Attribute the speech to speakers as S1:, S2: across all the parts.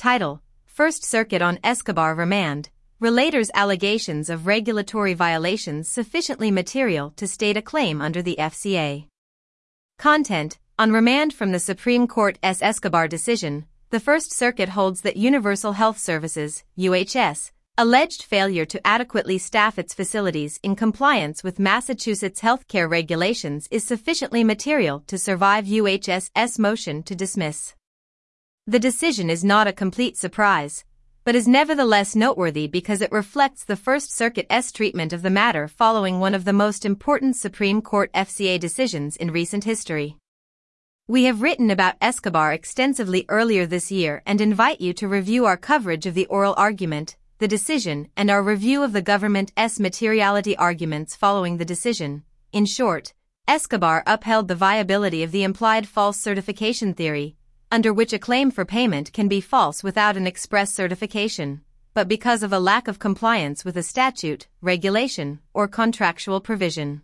S1: Title: First Circuit on Escobar remand. Relator's allegations of regulatory violations sufficiently material to state a claim under the FCA. Content: On remand from the Supreme Court's Escobar decision, the First Circuit holds that Universal Health Services, UHS, alleged failure to adequately staff its facilities in compliance with Massachusetts healthcare regulations is sufficiently material to survive UHS's motion to dismiss. The decision is not a complete surprise, but is nevertheless noteworthy because it reflects the First Circuit's treatment of the matter following one of the most important Supreme Court FCA decisions in recent history. We have written about Escobar extensively earlier this year and invite you to review our coverage of the oral argument, the decision, and our review of the government's materiality arguments following the decision. In short, Escobar upheld the viability of the implied false certification theory, under which a claim for payment can be false without an express certification, but because of a lack of compliance with a statute, regulation, or contractual provision.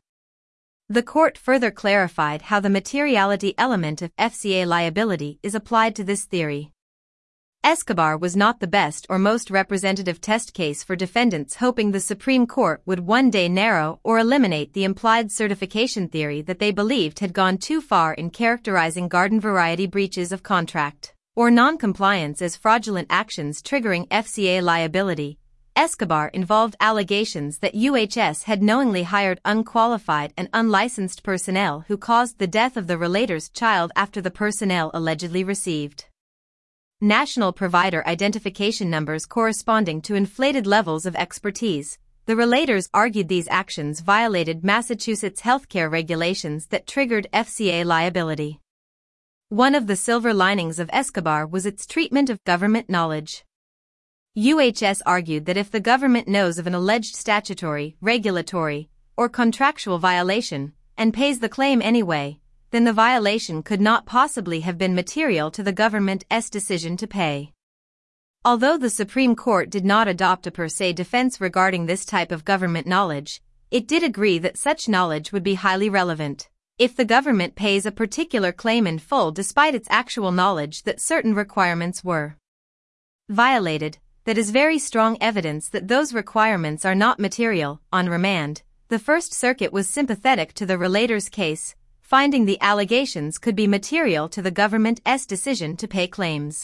S1: The court further clarified how the materiality element of FCA liability is applied to this theory. Escobar was not the best or most representative test case for defendants hoping the Supreme Court would one day narrow or eliminate the implied certification theory that they believed had gone too far in characterizing garden-variety breaches of contract or non-compliance as fraudulent actions triggering FCA liability. Escobar involved allegations that UHS had knowingly hired unqualified and unlicensed personnel who caused the death of the relator's child after the personnel allegedly received national provider identification numbers corresponding to inflated levels of expertise. The relators argued these actions violated Massachusetts healthcare regulations that triggered FCA liability. One of the silver linings of Escobar was its treatment of government knowledge. UHS argued that if the government knows of an alleged statutory, regulatory, or contractual violation, and pays the claim anyway, then the violation could not possibly have been material to the government's decision to pay. Although the Supreme Court did not adopt a per se defense regarding this type of government knowledge, it did agree that such knowledge would be highly relevant if the government pays a particular claim in full despite its actual knowledge that certain requirements were violated. That is very strong evidence that those requirements are not material. On remand, the First Circuit was sympathetic to the relator's case, finding the allegations could be material to the government's decision to pay claims.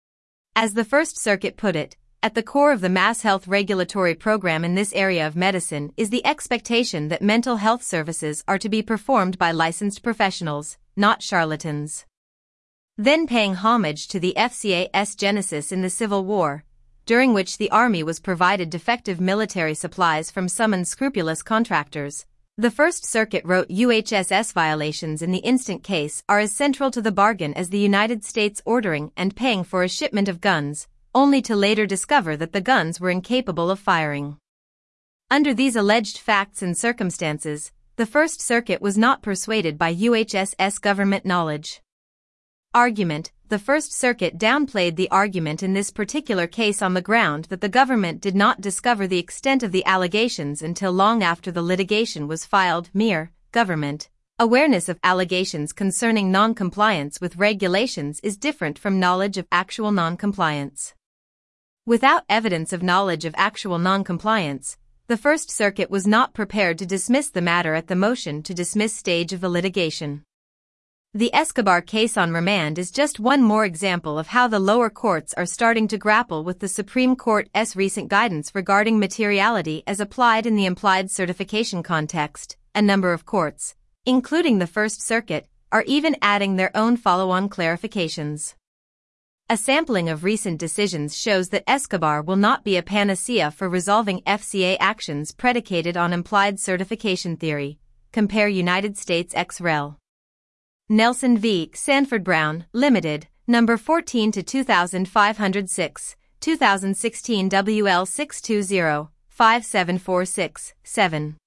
S1: As the First Circuit put it, at the core of the Mass Health regulatory program in this area of medicine is the expectation that mental health services are to be performed by licensed professionals, not charlatans. Then paying homage to the FCA's genesis in the Civil War, during which the Army was provided defective military supplies from some unscrupulous contractors, the First Circuit wrote UHS's violations in the instant case are as central to the bargain as the United States ordering and paying for a shipment of guns, only to later discover that the guns were incapable of firing. Under these alleged facts and circumstances, the First Circuit was not persuaded by UHS's government knowledge argument. The First Circuit downplayed the argument in this particular case on the ground that the government did not discover the extent of the allegations until long after the litigation was filed. Mere government awareness of allegations concerning non-compliance with regulations is different from knowledge of actual non-compliance. Without evidence of knowledge of actual non-compliance, the First Circuit was not prepared to dismiss the matter at the motion to dismiss stage of the litigation. The Escobar case on remand is just one more example of how the lower courts are starting to grapple with the Supreme Court's recent guidance regarding materiality as applied in the implied certification context. A number of courts, including the First Circuit, are even adding their own follow-on clarifications. A sampling of recent decisions shows that Escobar will not be a panacea for resolving FCA actions predicated on implied certification theory. Compare United States ex rel. Nelson v. Sanford Brown, Limited, number 14 to 2506, 2016 WL 620-5746-7.